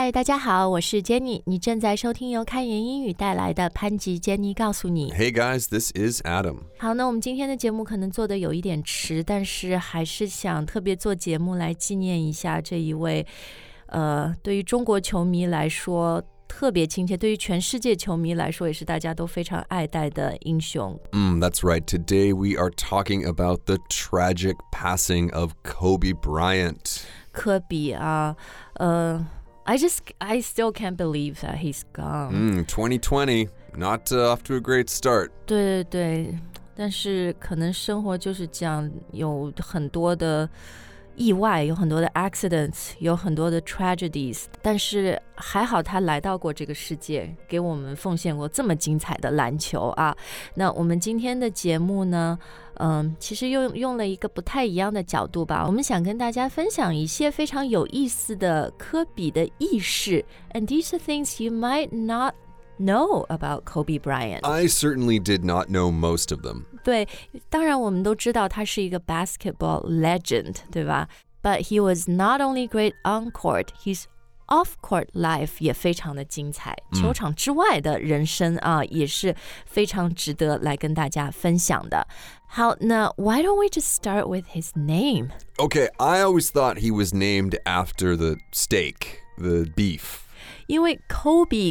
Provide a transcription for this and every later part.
嗨，大家好，我是 Jenny， 你正在收听由开言英语带来的潘吉 Jenny 告诉你。 Hey guys, this is Adam. 好，那我们今天的节目可能做的有一点迟，但是还是想特别做节目来纪念一下这一位，对于中国球迷来说特别亲切，对于全世界球迷来说也是大家都非常爱戴的英雄。 That's right. Today we are talking about the tragic passing of Kobe Bryant. 科比啊，I still can't believe that he's gone. 2020, not off to a great start. 对对对，但是可能生活就是这样，有很多的意外，有很多的 accidents， 有很多的 tragedies， 但是还好他来到过这个世界，给我们奉献过这么精彩的篮球啊。那我们今天的节目呢，其实用了一个不太一样的角度吧，我们想跟大家分享一些非常有意思的科比的轶事 and these are things you might not know about Kobe Bryant. I certainly did not know most of them. 对，当然我们都知道他是一个 basketball legend， 对吧？ But he was not only great on court, his off-court life 也非常的精彩，球场之外的人生啊，也是非常值得来跟大家分享的。好，那 why don't we just start with his name? Okay, I always thought he was named after the steak, the beef. 因为 Kobe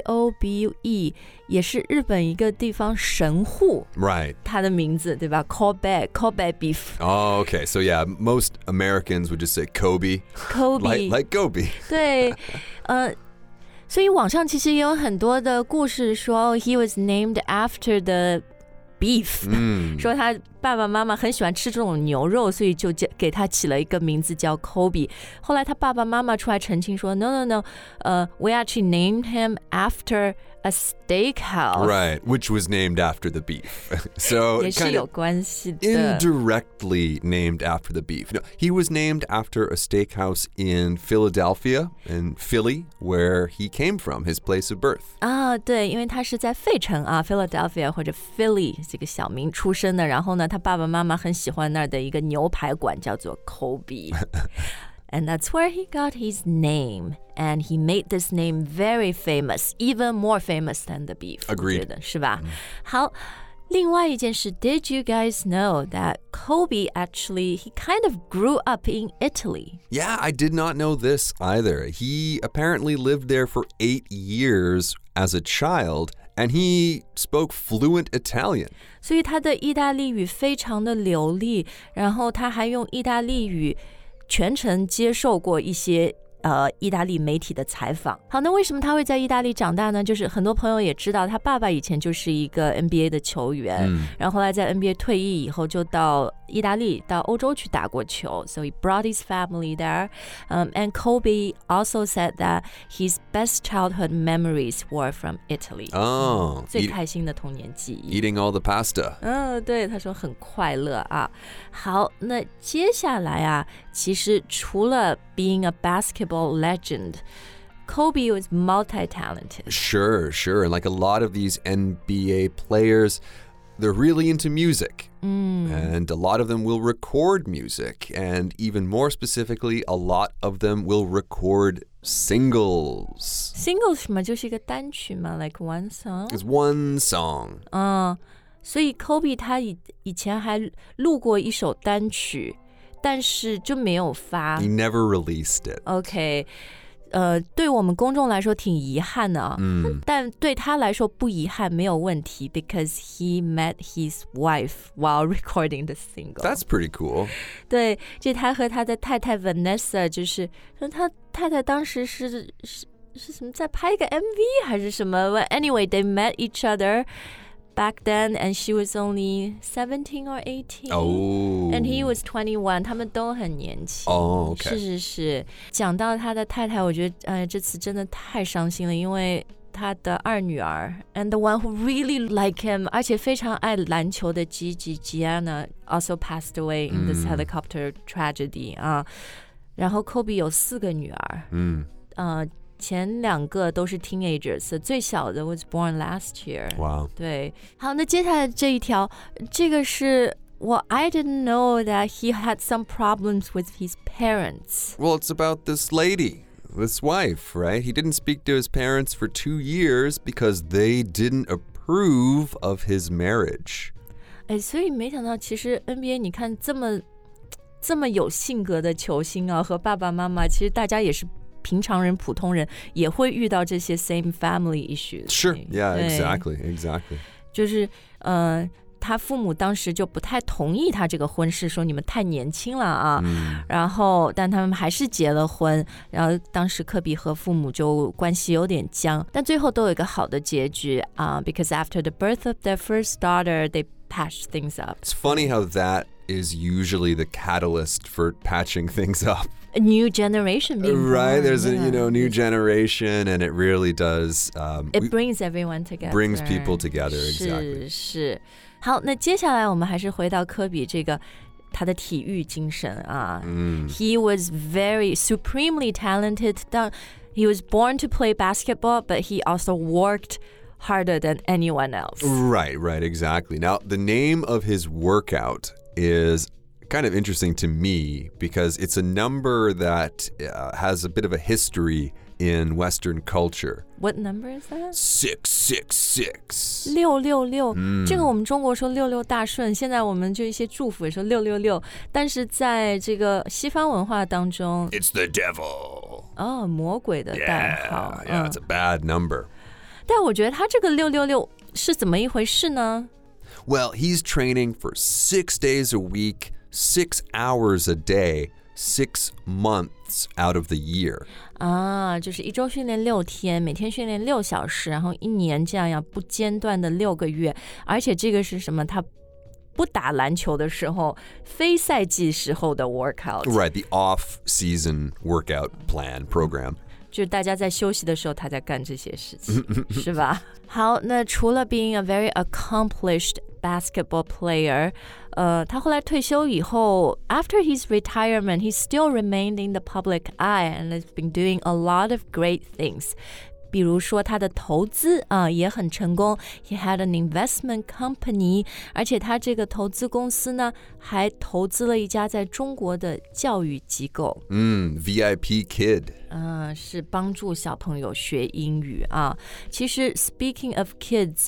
K-O-B-U-E 也是日本一个地方神户 Right. 他的名字对吧 Kobe beef. Oh, okay. So yeah, most Americans would just say Kobe. Like Kobe. 对，所以网上其实也有很多的故事说 he was named after the beef， 说他爸爸妈妈很喜欢吃这种牛肉，所以就给他起了一个名字叫 Kobe。后来他爸爸妈妈出来澄清说 No, we actually named him after a steakhouse. Right, which was named after the beef. So 也是有关系的。 indirectly named after the beef. No, he was named after a steakhouse in Philadelphia, in Philly, where he came from, his place of birth. 啊，对，因为他是在费城啊 Philadelphia 或者 Philly 这个小名出生的，然后呢他爸爸妈妈很喜欢那儿的一个牛排馆叫做 Kobe and that's where he got his name and he made this name very famous, even more famous than the beef. Agreed. 我觉得是吧？好，另外一件事 Did you guys know that Kobe actually, he kind of grew up in Italy? Yeah, I did not know this either. He apparently lived there for 8 years as a child, and he spoke fluent Italian. 所以他的意大利语非常的流利，然后他还用意大利语全程接受过一些意大利媒体的采访。好，那为什么他会在意大利长大呢？就是很多朋友也知道他爸爸以前就是一个 NBA 的球员，然后后来在 NBA 退役以后就到意大利到欧洲去打过球 So he brought his family there. And Kobe also said that his best childhood memories were from Italy. Oh, 最开心的童年记忆 eating all the pasta. 对，他说很快乐啊。好，那接下来啊，其实除了 being a basketball legend, Kobe was multi-talented. Sure. And like a lot of these NBA players, they're really into music. And a lot of them will record music. And even more specifically, a lot of them will record singles. Single 什么就是一个单曲嘛 like one song. It's one song. 所以 Kobe 他以前还录过一首单曲，但是就没有发。 He never released it. OK， 对我们公众来说挺遗憾的啊，但对他来说不遗憾，没有问题 because he met his wife while recording the single. That's pretty cool. 对，就他和他的太太 Vanessa， 就是说他太太当时是什么在拍一个 MV 还是什么 But anyway, they met each other back then and she was only 17 or 18. Oh. And he was 21. 他们都很年轻。 Oh, okay. 是。讲到他的太太，我觉得这次真的太伤心了，因为他的二女儿 and the one who really like him 而且非常爱篮球的 Gigi Gianna also passed away in this helicopter tragedy 啊。然后 Kobe 有4个女儿，前2个都是 teenagers， 最小的 was born last year. Wow. 对，好，那接下来这一条，这个是I didn't know that he had some problems with his parents. Well, it's about this lady, this wife, right? He didn't speak to his parents for 2 years because they didn't approve of his marriage. 所以没想到其实 NBA 你看这么有性格的球星啊，和爸爸妈妈其实大家也是平常人普通人也会遇到这些 same family issues. Sure, yeah, exactly. 就是他父母当时就不太同意他这个婚事，说你们太年轻了啊。然后但他们还是结了婚，然后当时科比和父母就关系有点僵，但最后都有一个好的结局啊。Because after the birth of their first daughter, they patched things up. It's funny how that is usually the catalyst for patching things up. A new generation being born. Right, there's a new generation, and it really does. It brings everyone together. Brings people together, exactly. 是。好，那接下来我们还是回到科比这个他的体育精神啊。He was very supremely talented. He was born to play basketball, but he also worked harder than anyone else. Right, exactly. Now, the name of his workout is kind of interesting to me because it's a number that has a bit of a history in Western culture. What number is that? 666. 666，这个我们中国说66大顺，现在我们就一些祝福也说666，但是在这个西方文化当中 It's the devil. 魔鬼的代号。 Yeah, it's a bad number. 但我觉得他这个666是怎么一回事呢？ Well, he's training for 6 days a week, 6 hours a day, 6 months out of the year. 就是一周训练6天，每天训练6小时，然后1年这样不间断的6个月，而且这个是什么？他不打篮球的时候，非赛季时候的 workout. Right, the off-season workout plan program. 就是大家在休息的时候，他在干这些事情，是吧？好，那除了 being a very accomplished basketball player, 他后来退休以后 after his retirement, he still remained in the public eye and has been doing a lot of great things. 比如说他的投资也很成功 He had an investment company 而且他这个投资公司呢还投资了一家在中国的教育机构 VIP Kid 是帮助小朋友学英语其实 speaking of kids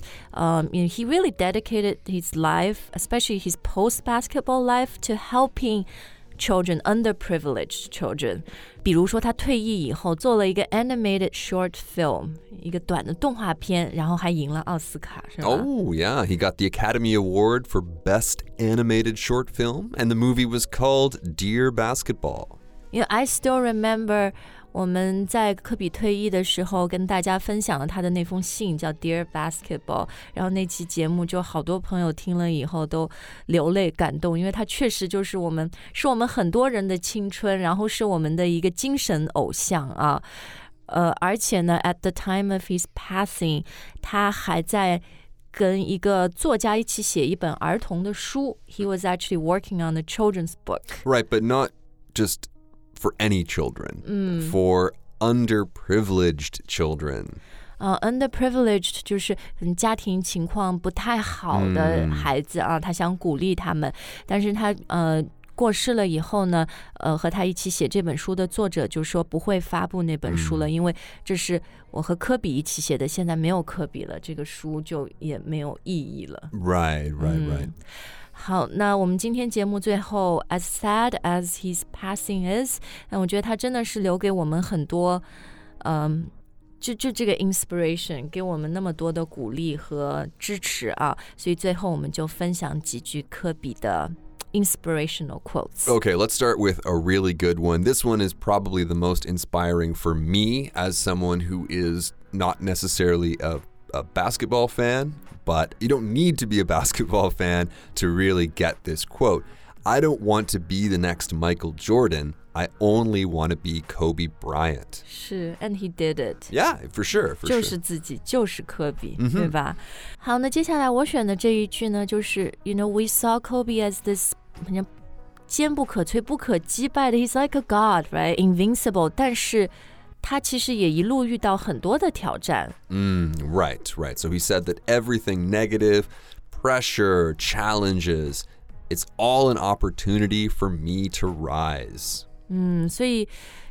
he really dedicated his life especially his post-basketball life to helping children, underprivileged children. 比如说他退役以后做了一个 animated short film, 一个短的动画片，然后还赢了奥斯卡，是吧？ Oh, yeah. He got the Academy Award for Best Animated Short Film, and the movie was called Dear Basketball. You know, I still remember 我们在科比退役的时候跟大家分享了他的那封信叫 Dear Basketball 然后那期节目就好多朋友听了以后都流泪感动因为他确实就是我们很多人的青春然后是我们的一个精神偶像而且呢 at the time of his passing 他还在跟一个作家一起写一本儿童的书 He was actually working on a children's book Right, but not just for any children, for underprivileged children. Underprivileged 就是家庭情况不太好的孩子他想鼓励他们，但是他过世了以后呢和他一起写这本书的作者就说不会发布那本书了因为这是我和科比一起写的现在没有科比了这个书就也没有意义了 Right 好那我们今天节目最后 as sad as his passing is 但我觉得他真的是留给我们很多就这个 inspiration 给我们那么多的鼓励和支持所以最后我们就分享几句科比的inspirational quotes. Okay, let's start with a really good one. This one is probably the most inspiring for me as someone who is not necessarily a basketball fan, but you don't need to be a basketball fan to really get this quote. I don't want to be the next Michael Jordan. I only want to be Kobe Bryant. 是 and he did it. Yeah, for sure. 就是自己就是科比对吧好那接下来我选的这一句呢就是 You know, we saw Kobe as this 坚不可摧不可击败的 He's like a god, right? Invincible 但是他其实也一路遇到很多的挑战 Right. So he said that everything negative, pressure, challenges, it's all an opportunity for me to rise. 所以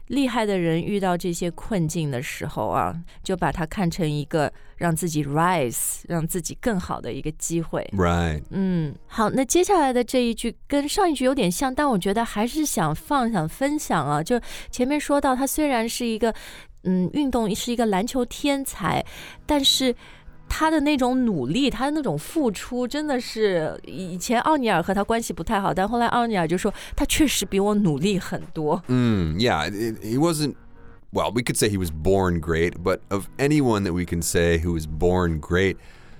厉害的人遇到这些困境的时候啊，就把它看成一个让自己 rise 让自己更好的一个机会。 Right. 好，那接下来的这一句跟上一句有点像，但我觉得还是想分享啊。就前面说到他虽然是一个运动是一个篮球天才，但是他的那种努力，他的那种付出，真的是以前奥尼尔和他关系不太好，但后来奥尼尔就说他确实比我努力很多。 Yeah, he wasn't, well, we could say he was born great, but of anyone that we can say who was born great,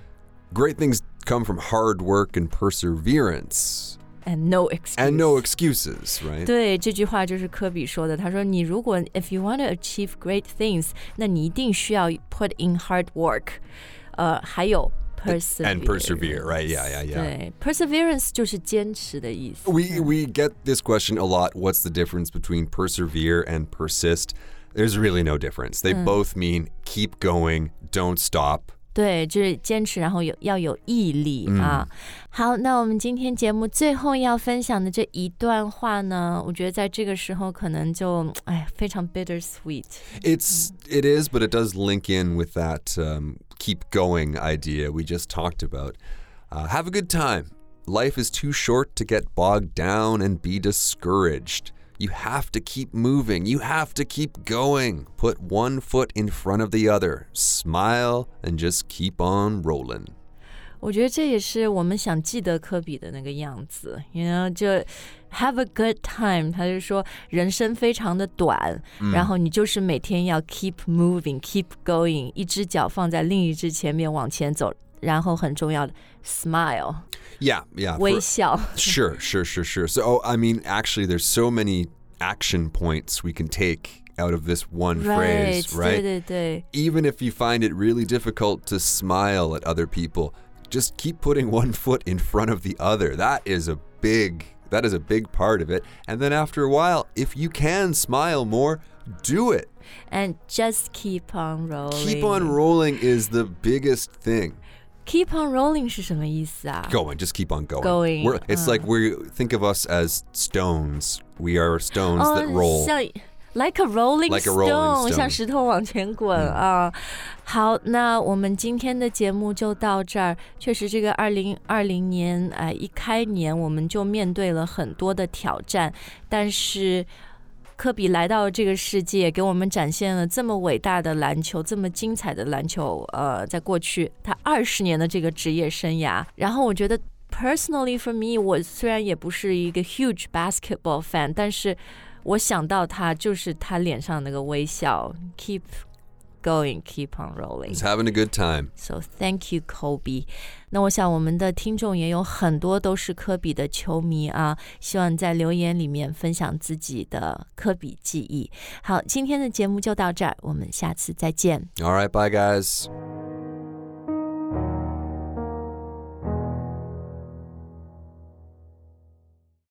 great things come from hard work and perseverance. And no excuse. And no excuses, right? 对，这句话就是科比说的。他说你如果 if you want to achieve great things， 那你一定需要 put in hard work。还有 persevere and persevere, right? Yeah. 对 perseverance 就是坚持的意思。 We get this question a lot. What's the difference between persevere and persist? There's really no difference. They both mean keep going, don't stop. 对，就是坚持，然后要有毅力啊。好，那我们今天节目最后要分享的这一段话呢，我觉得在这个时候可能就非常 bittersweet。 It is, but it does link in with that keep going idea we just talked about. Have a good time. Life is too short to get bogged down and be discouraged. You have to keep moving. You have to keep going. Put one foot in front of the other. Smile and just keep on rolling. 我觉得这也是我们想记得科比的那个样子，就 have a good time。 他就说人生非常的短，然后你就是每天要 keep moving, keep going， 一只脚放在另一只前面往前走，然后很重要的 smile。 Yeah. 微笑。 Sure. So, I mean, actually, there's so many action points we can take out of this one phrase, right? 对。 Even if you find it really difficult to smile at other people, just keep putting one foot in front of the other. That is a big part of it. And then after a while, if you can smile more, do it. And just keep on rolling. Keep on rolling is the biggest thing. Keep on rolling 是什么意思啊？ Going, just keep on going. It's like we think of us as stones. We are stones that roll. Like a rolling stone. 像石头往前滚啊。好，那我们今天的节目就到这儿。确实这个2020年一开年我们就面对了很多的挑战，但是科比来到这个世界，给我们展现了这么伟大的篮球，这么精彩的篮球。在过去他20年的这个职业生涯，然后我觉得 personally for me， 我虽然也不是一个 huge basketball fan， 但是我想到他就是他脸上那个微笑 keep going, keep on rolling. He's having a good time. So thank you, Kobe. 那我想我们的听众也有很多都是科比的球迷啊，希望在留言里面分享自己的科比记忆。好，今天的节目就到这儿，我们下次再见。 All right, bye guys.